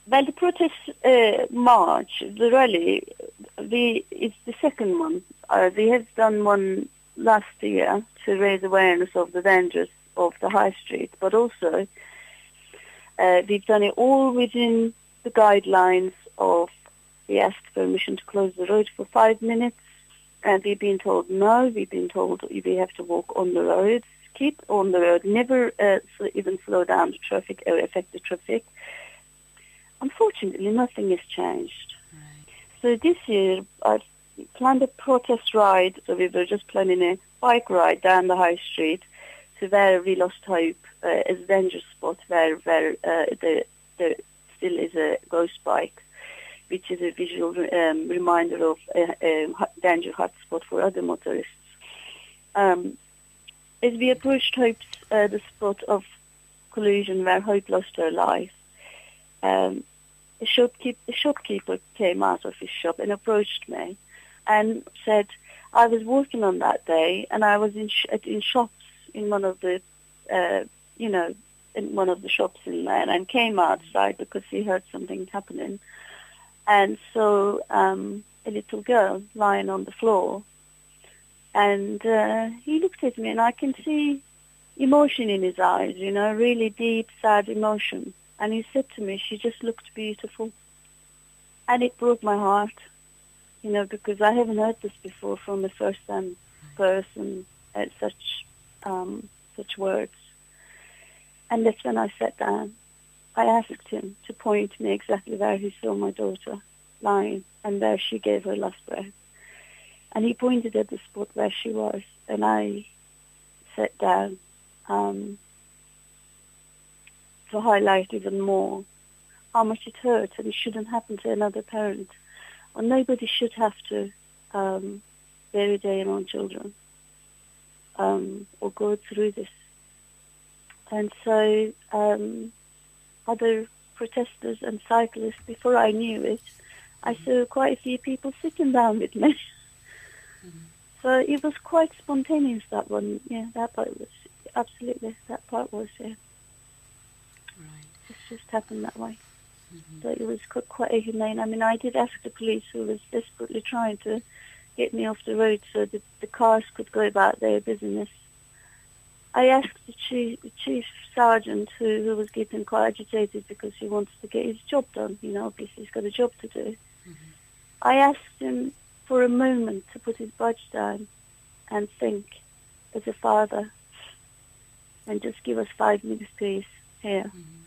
Well, the protest march, the rally, it's the second one. We have done one last year to raise awareness of the dangers of the high street, but also we've done it all within the guidelines of we asked permission to close the road for 5 minutes, and we've been told no. We've been told we have to walk on the road, keep on the road, never even slow down the traffic or affect the traffic. Unfortunately, nothing has changed. Right. So this year, I've planned a protest ride. So we were just planning a bike ride down the high street to where we lost hope as a danger spot, where there still is a ghost bike, which is a visual reminder of a danger hotspot for other motorists. As we approached Hope's, the spot of collision where Hope lost her life, a shopkeeper came out of his shop and approached me and said, I was working on that day and I was in shops in one of the, in one of the shops in there, and came outside because he heard something happening, and saw a little girl lying on the floor, and he looked at me and I can see emotion in his eyes, really deep, sad emotion. And he said to me, she just looked beautiful. And it broke my heart, because I haven't heard this before from a first-time person at such words. And that's when I sat down. I asked him to point me exactly where he saw my daughter lying and where she gave her last breath. And he pointed at the spot where she was, and I sat down to highlight even more how much it hurts, and it shouldn't happen to another parent. Or nobody should have to bury their own children or go through this. And so other protesters and cyclists, before I knew it, I saw quite a few people sitting down with me. Mm-hmm. So it was quite spontaneous, that one. Yeah, that part was, absolutely, that part was, yeah. Right. It just happened that way. Mm-hmm. So it was quite a humane. I mean, I did ask the police, who was desperately trying to get me off the road so that the cars could go about their business. I asked the chief sergeant, who was getting quite agitated because he wants to get his job done. Obviously he's got a job to do. Mm-hmm. I asked him for a moment to put his badge down and think as a father and just give us 5 minutes peace here. Mm-hmm.